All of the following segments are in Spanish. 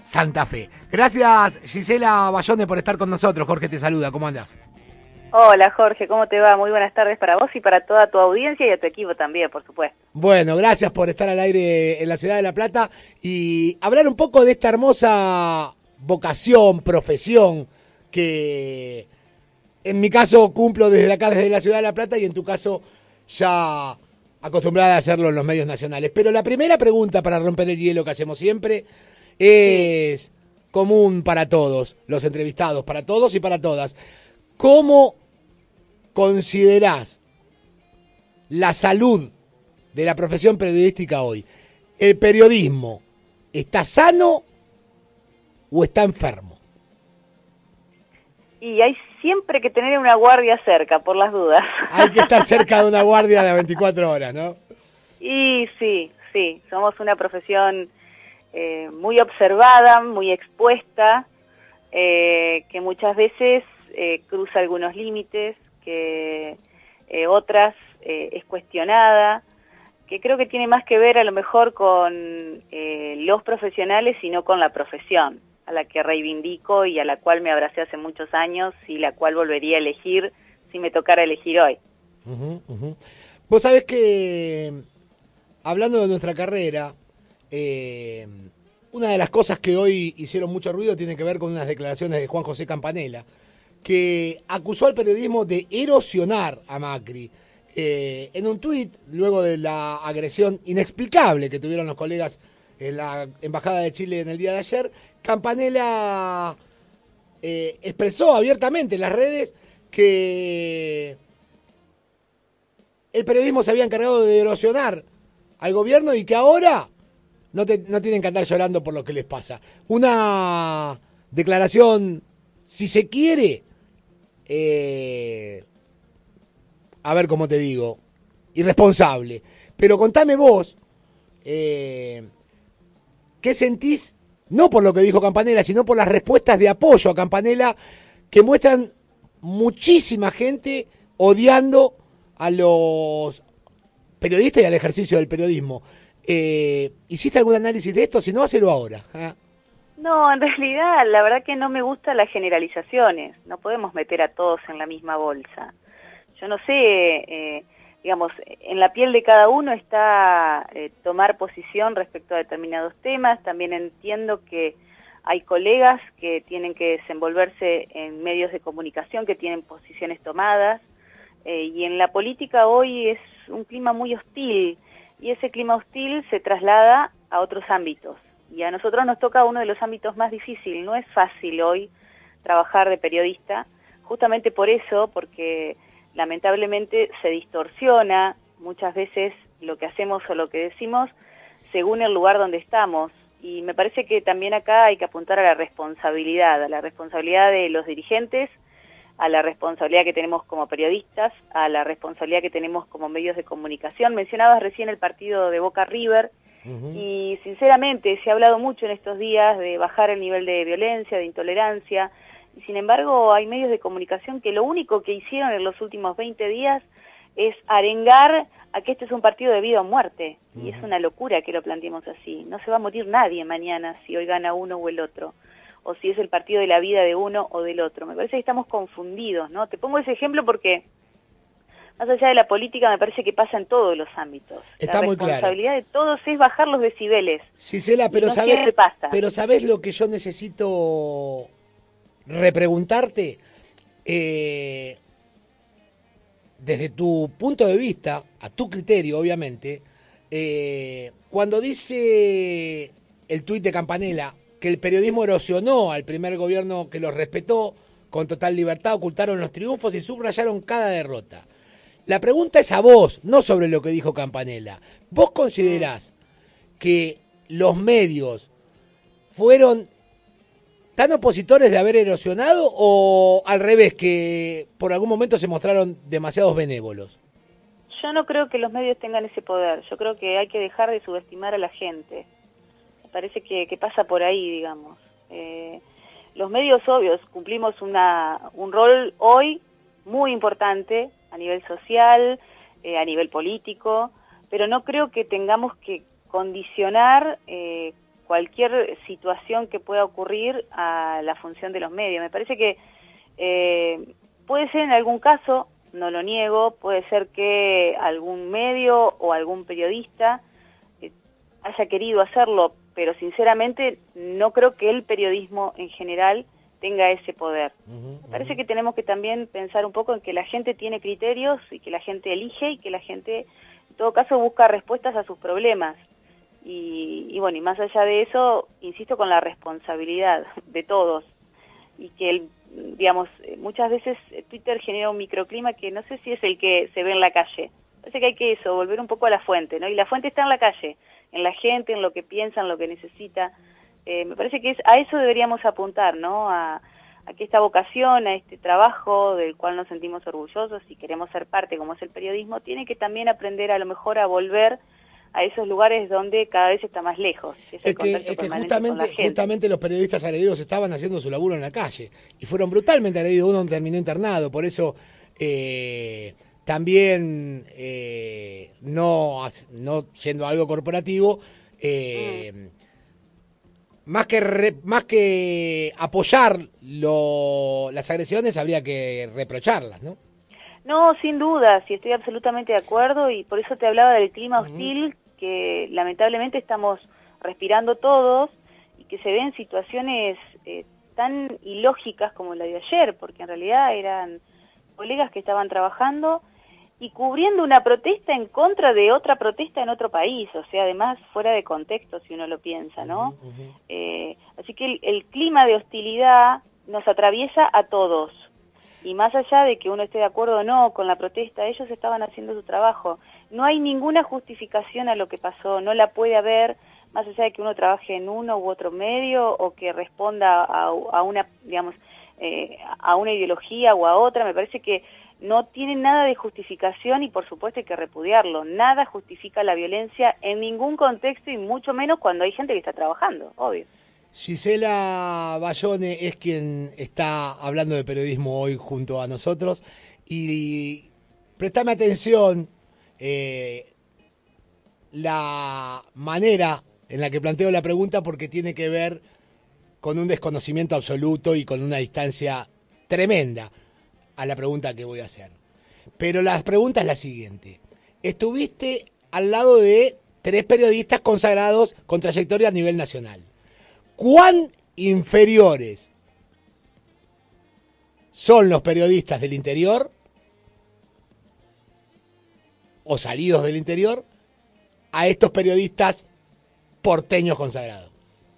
Santa Fe. Gracias, Gisela Bayone, por estar con nosotros. Jorge te saluda, ¿cómo andás? Hola Jorge, ¿cómo te va? Muy buenas tardes para vos y para toda tu audiencia y a tu equipo también, por supuesto. Bueno, gracias por estar al aire en la ciudad de La Plata y hablar un poco de esta hermosa vocación, profesión, que en mi caso cumplo desde acá, desde la ciudad de La Plata, y en tu caso ya acostumbrada a hacerlo en los medios nacionales. Pero la primera pregunta para romper el hielo que hacemos siempre es común para todos, los entrevistados, para todos y para todas. ¿Cómo considerás la salud de la profesión periodística hoy? ¿El periodismo está sano o está enfermo? Y hay siempre que tener una guardia cerca, por las dudas. Hay que estar cerca de una guardia de 24 horas, ¿no? Y sí, somos una profesión muy observada, muy expuesta, que muchas veces cruza algunos límites, que otras es cuestionada, que creo que tiene más que ver a lo mejor con los profesionales y no con la profesión, a la que reivindico y a la cual me abracé hace muchos años y la cual volvería a elegir si me tocara elegir hoy. Vos sabés que, hablando de nuestra carrera, una de las cosas que hoy hicieron mucho ruido tiene que ver con unas declaraciones de Juan José Campanella, que acusó al periodismo de erosionar a Macri. En un tuit, luego de la agresión inexplicable que tuvieron los colegas en la Embajada de Chile en el día de ayer, Campanella expresó abiertamente en las redes que el periodismo se había encargado de erosionar al gobierno y que ahora no tienen que andar llorando por lo que les pasa. Una declaración, si se quiere, a ver cómo te digo, irresponsable. Pero contame vos, ¿qué sentís? No por lo que dijo Campanella, sino por las respuestas de apoyo a Campanella que muestran muchísima gente odiando a los periodistas y al ejercicio del periodismo. ¿Hiciste algún análisis de esto? Si no, hacelo ahora. No, en realidad, la verdad que no me gustan las generalizaciones. No podemos meter a todos en la misma bolsa. Yo no sé, digamos, en la piel de cada uno está tomar posición respecto a determinados temas. También entiendo que hay colegas que tienen que desenvolverse en medios de comunicación que tienen posiciones tomadas. Y en la política hoy es un clima muy hostil. Y ese clima hostil se traslada a otros ámbitos. Y a nosotros nos toca uno de los ámbitos más difíciles. No es fácil hoy trabajar de periodista, justamente por eso, porque lamentablemente se distorsiona muchas veces lo que hacemos o lo que decimos según el lugar donde estamos. Y me parece que también acá hay que apuntar a la responsabilidad de los dirigentes, a la responsabilidad que tenemos como periodistas, a la responsabilidad que tenemos como medios de comunicación. Mencionabas recién el partido de Boca River, y sinceramente se ha hablado mucho en estos días de bajar el nivel de violencia, de intolerancia, y sin embargo hay medios de comunicación que lo único que hicieron en los últimos 20 días es arengar a que este es un partido de vida o muerte, y es una locura que lo planteemos así. No se va a morir nadie mañana si hoy gana uno o el otro, o si es el partido de la vida de uno o del otro. Me parece que estamos confundidos, ¿no? Te pongo ese ejemplo porque más allá de la política, me parece que pasa en todos los ámbitos. Está muy claro. La responsabilidad de todos es bajar los decibeles. Gisela, pero no siempre pasa. Pero ¿sabés lo que yo necesito repreguntarte? Desde tu punto de vista, a tu criterio, obviamente, cuando dice el tuit de Campanella que el periodismo erosionó al primer gobierno que los respetó con total libertad, ocultaron los triunfos y subrayaron cada derrota. La pregunta es a vos, no sobre lo que dijo Campanella. ¿Vos considerás que los medios fueron tan opositores de haber erosionado o al revés, que por algún momento se mostraron demasiados benévolos? Yo no creo que los medios tengan ese poder. Yo creo que hay que dejar de subestimar a la gente. Me parece que pasa por ahí, digamos. Los medios, obvios, cumplimos un rol hoy muy importante a nivel social, a nivel político, pero no creo que tengamos que condicionar cualquier situación que pueda ocurrir a la función de los medios. Me parece que puede ser en algún caso, no lo niego, puede ser que algún medio o algún periodista haya querido hacerlo, pero sinceramente no creo que el periodismo en general tenga ese poder. Me parece que tenemos que también pensar un poco en que la gente tiene criterios y que la gente elige y que la gente, en todo caso, busca respuestas a sus problemas. Y bueno, y más allá de eso, insisto con la responsabilidad de todos. Y que, digamos, muchas veces Twitter genera un microclima que no sé si es el que se ve en la calle. Parece que hay que volver un poco a la fuente, ¿no? Y la fuente está en la calle, en la gente, en lo que piensa, en lo que necesita. Me parece que a eso deberíamos apuntar, ¿no? A que esta vocación, a este trabajo del cual nos sentimos orgullosos y queremos ser parte, como es el periodismo, tiene que también aprender a lo mejor a volver a esos lugares donde cada vez está más lejos. Es que justamente los periodistas agredidos estaban haciendo su laburo en la calle y fueron brutalmente agredidos. Uno terminó internado, por eso también no siendo algo corporativo, más que apoyar las agresiones, habría que reprocharlas, ¿no? No, sin duda, sí, estoy absolutamente de acuerdo y por eso te hablaba del clima hostil que lamentablemente estamos respirando todos y que se ven situaciones tan ilógicas como la de ayer, porque en realidad eran colegas que estaban trabajando y cubriendo una protesta en contra de otra protesta en otro país, o sea, además fuera de contexto si uno lo piensa, ¿no? Así que el clima de hostilidad nos atraviesa a todos. Y más allá de que uno esté de acuerdo o no con la protesta, ellos estaban haciendo su trabajo. No hay ninguna justificación a lo que pasó, no la puede haber, más allá de que uno trabaje en uno u otro medio o que responda a una, digamos, a una ideología o a otra. Me parece que no tiene nada de justificación y por supuesto hay que repudiarlo. Nada justifica la violencia en ningún contexto y mucho menos cuando hay gente que está trabajando, obvio. Gisela Bayone es quien está hablando de periodismo hoy junto a nosotros y prestame atención la manera en la que planteo la pregunta porque tiene que ver con un desconocimiento absoluto y con una distancia tremenda a la pregunta que voy a hacer. Pero la pregunta es la siguiente. Estuviste al lado de 3 periodistas consagrados con trayectoria a nivel nacional. ¿Cuán inferiores son los periodistas del interior o salidos del interior a estos periodistas porteños consagrados?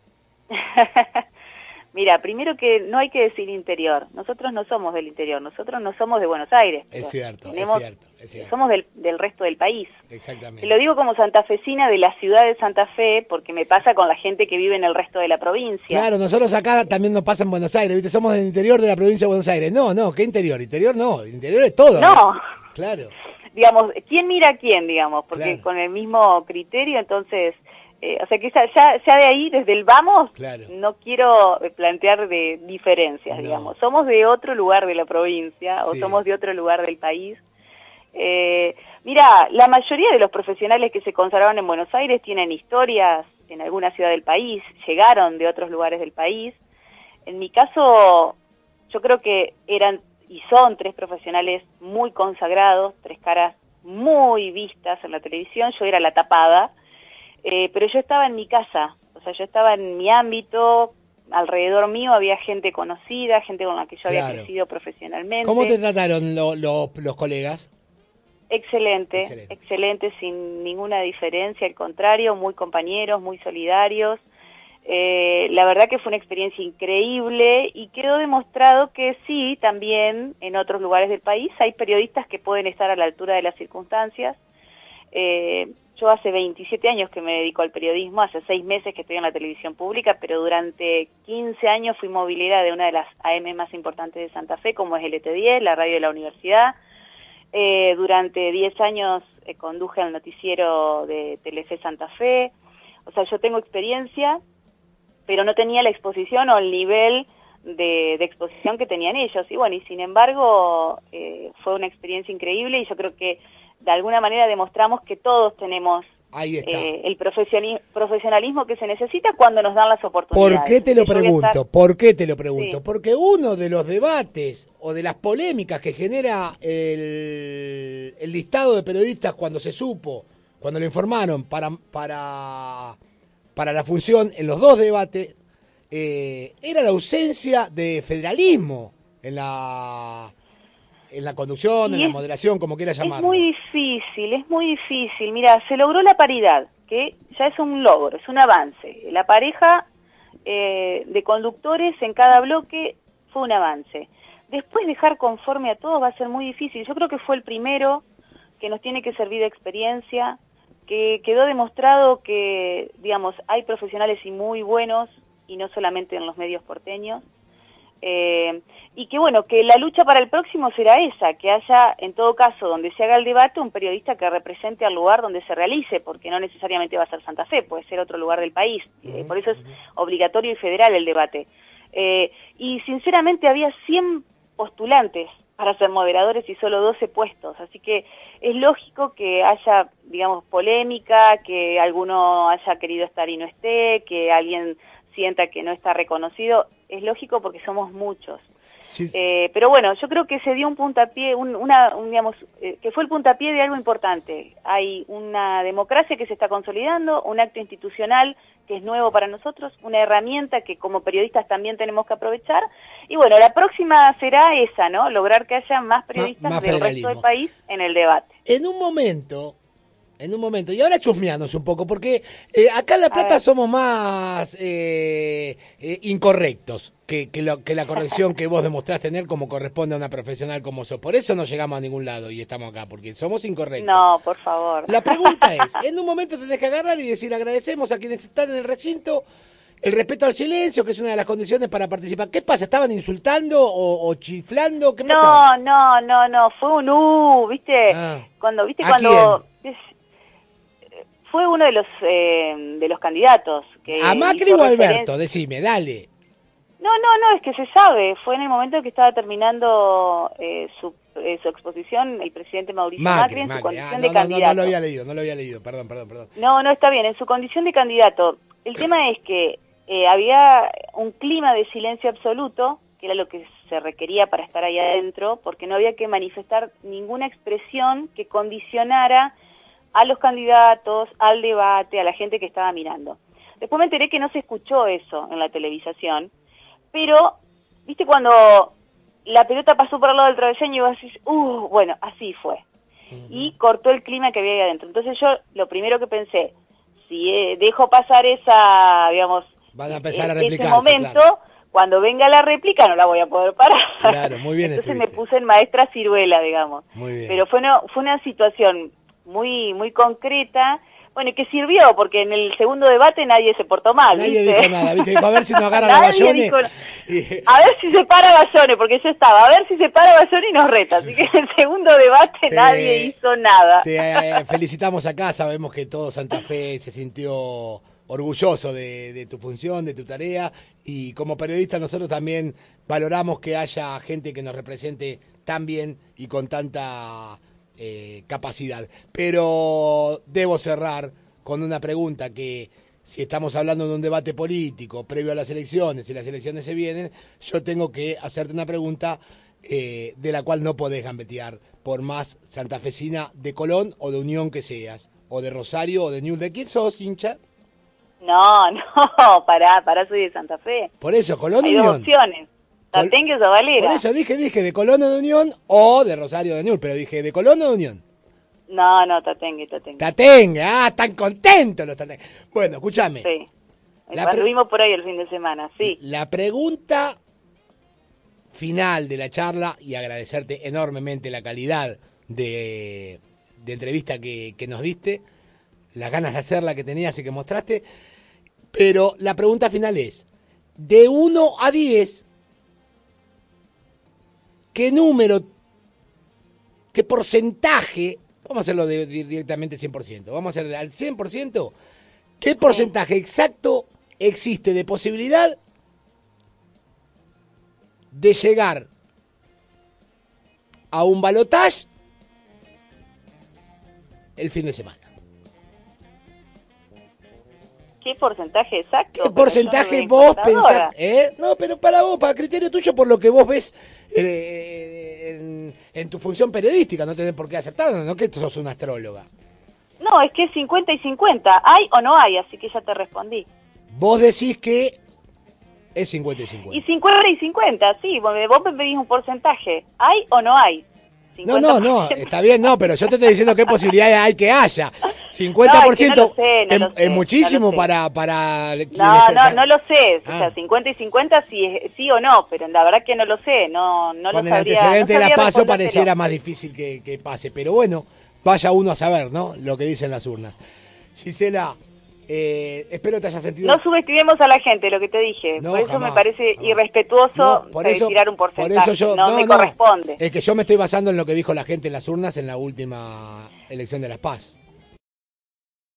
Mira, primero que no hay que decir interior. Nosotros no somos del interior, nosotros no somos de Buenos Aires. Es cierto. Somos del resto del país. Exactamente. Te lo digo como santafesina de la ciudad de Santa Fe, porque me pasa con la gente que vive en el resto de la provincia. Claro, nosotros acá también nos pasa en Buenos Aires, ¿viste? Somos del interior de la provincia de Buenos Aires. No, ¿qué interior? Interior no, el interior es todo. No. Claro. Digamos, ¿quién mira a quién, digamos? Porque claro, con el mismo criterio, entonces... o sea que ya de ahí, desde el vamos, claro, no quiero plantear de diferencias, digamos. Somos de otro lugar de la provincia, sí, o somos de otro lugar del país. Mira, la mayoría de los profesionales que se consagraron en Buenos Aires tienen historias en alguna ciudad del país, llegaron de otros lugares del país. En mi caso, yo creo que eran y son 3 profesionales muy consagrados, 3 caras muy vistas en la televisión. Yo era la tapada. Pero yo estaba en mi casa, o sea, yo estaba en mi ámbito, alrededor mío había gente conocida, gente con la que yo había crecido profesionalmente. ¿Cómo te trataron los colegas? Excelente, sin ninguna diferencia, al contrario, muy compañeros, muy solidarios. La verdad que fue una experiencia increíble y quedó demostrado que sí, también en otros lugares del país hay periodistas que pueden estar a la altura de las circunstancias. Yo hace 27 años que me dedico al periodismo, hace 6 meses que estoy en la televisión pública, pero durante 15 años fui movilera de una de las AM más importantes de Santa Fe, como es LT10, la radio de la universidad. Durante 10 años conduje el noticiero de Telefe Santa Fe. O sea, yo tengo experiencia, pero no tenía la exposición o el nivel de exposición que tenían ellos. Y bueno, y sin embargo, fue una experiencia increíble y yo creo que de alguna manera demostramos que todos tenemos Ahí está. El profesionalismo que se necesita cuando nos dan las oportunidades. ¿Por qué te lo pregunto? ¿Por qué te lo Sí. pregunto? Porque uno de los debates o de las polémicas que genera el listado de periodistas cuando se supo, cuando lo informaron para la función en los dos debates, era la ausencia de federalismo en la conducción, en la moderación, como quiera llamarlo. Es muy difícil. Mira, se logró la paridad, que ya es un logro, es un avance. La pareja de conductores en cada bloque fue un avance. Después dejar conforme a todos va a ser muy difícil. Yo creo que fue el primero que nos tiene que servir de experiencia, que quedó demostrado que, digamos, hay profesionales y muy buenos, y no solamente en los medios porteños. Y que bueno, que la lucha para el próximo será esa, que haya, en todo caso, donde se haga el debate, un periodista que represente al lugar donde se realice, porque no necesariamente va a ser Santa Fe, puede ser otro lugar del país, por eso es obligatorio y federal el debate. Y sinceramente había 100 postulantes para ser moderadores y solo 12 puestos, así que es lógico que haya, digamos, polémica, que alguno haya querido estar y no esté, que alguien sienta que no está reconocido, es lógico porque somos muchos. Sí. Pero bueno, yo creo que se dio un puntapié, digamos, que fue el puntapié de algo importante. Hay una democracia que se está consolidando, un acto institucional que es nuevo para nosotros, una herramienta que como periodistas también tenemos que aprovechar. Y bueno, la próxima será esa, ¿no? Lograr que haya más periodistas más del resto del país en el debate. En un momento, y ahora chusmeanos un poco, porque acá en La Plata somos más incorrectos que la corrección que vos demostrás tener como corresponde a una profesional como sos. Por eso no llegamos a ningún lado y estamos acá, porque somos incorrectos. No, por favor. La pregunta es, en un momento tenés que agarrar y decir, agradecemos a quienes están en el recinto, el respeto al silencio, que es una de las condiciones para participar. ¿Qué pasa? ¿Estaban insultando o chiflando? ¿Qué pasaba? No, fue un ¿viste? Cuando fue uno de los candidatos. Que ¿A Macri o a Alberto? Decime, dale. No, es que se sabe. Fue en el momento que estaba terminando su exposición el presidente Mauricio Macri en su condición de candidato. No lo había leído, perdón. No, está bien, en su condición de candidato. El tema es que había un clima de silencio absoluto, que era lo que se requería para estar ahí adentro, porque no había que manifestar ninguna expresión que condicionara a los candidatos, al debate, a la gente que estaba mirando. Después me enteré que no se escuchó eso en la televisación, pero, ¿viste cuando la pelota pasó por el lado del travesaño y vos decís, bueno, así fue? Y cortó el clima que había ahí adentro. Entonces yo lo primero que pensé, si dejo pasar esa, digamos, van a empezar a replicarse, ese momento, claro, cuando venga la réplica no la voy a poder parar. Claro, muy bien. Entonces me puse en maestra ciruela, digamos. Muy bien. Pero fue una situación muy concreta, bueno, y que sirvió, porque en el segundo debate nadie se portó mal, nadie ¿viste? Dijo nada, ¿viste? Dijo, a ver si nos agarra la Bayone. A ver si se para Bayone, porque yo estaba, a ver si se para Bayone y nos reta. Así que en el segundo debate nadie hizo nada. Te felicitamos acá, sabemos que todo Santa Fe se sintió orgulloso de tu función, de tu tarea, y como periodistas nosotros también valoramos que haya gente que nos represente tan bien y con tanta capacidad. Pero debo cerrar con una pregunta que, si estamos hablando de un debate político previo a las elecciones y las elecciones se vienen, yo tengo que hacerte una pregunta de la cual no podés gambetear, por más santafesina de Colón o de Unión que seas, o de Rosario o de Newell's. ¿De quién sos, hincha? No, pará, soy de Santa Fe. Por eso, Colón o Unión. Hay dos opciones. Tatengue o Zabalera. Por eso dije de Colón o de Unión o de Rosario o de Newell's, pero dije de Colón o de Unión. No, Tatengue. Tatengue, tan contentos los Tatengue. Bueno, escúchame. Sí. Anduvimos por ahí el fin de semana, sí. La pregunta final de la charla, y agradecerte enormemente la calidad de entrevista que nos diste, las ganas de hacerla que tenías y que mostraste, pero la pregunta final es, de 1 a 10, ¿qué número, qué porcentaje, vamos a hacerlo directamente 100%, vamos a hacer al 100%, qué porcentaje exacto existe de posibilidad de llegar a un balotaje el fin de semana? ¿Qué porcentaje exacto? ¿Qué porcentaje vos pensás? No, pero para vos, para criterio tuyo, por lo que vos ves en tu función periodística, no tenés por qué aceptarlo, no que sos una astróloga. No, es que es 50 y 50, ¿hay o no hay? Así que ya te respondí. Vos decís que es 50 y 50. Y 50 y 50, sí, vos me pedís un porcentaje, ¿hay o no hay? 50%. No, está bien, no, pero yo te estoy diciendo qué posibilidades hay que haya. 50% no, es que no lo sé, es muchísimo no lo sé. para No lo sé, o sea, 50 y 50 sí o no, pero la verdad que no lo sé, no lo con sabría. el antecedente de no la sabría PASO respondértelo. pareciera más difícil que pase, pero bueno, vaya uno a saber, ¿no? Lo que dicen las urnas. Gisela, espero te haya sentido... No subestimemos a la gente, lo que te dije. No, por eso jamás, me parece jamás. irrespetuoso No, por eso, tirar un porcentaje. por eso yo, no me corresponde. Es que yo me estoy basando en lo que dijo la gente en las urnas en la última elección de las PAS.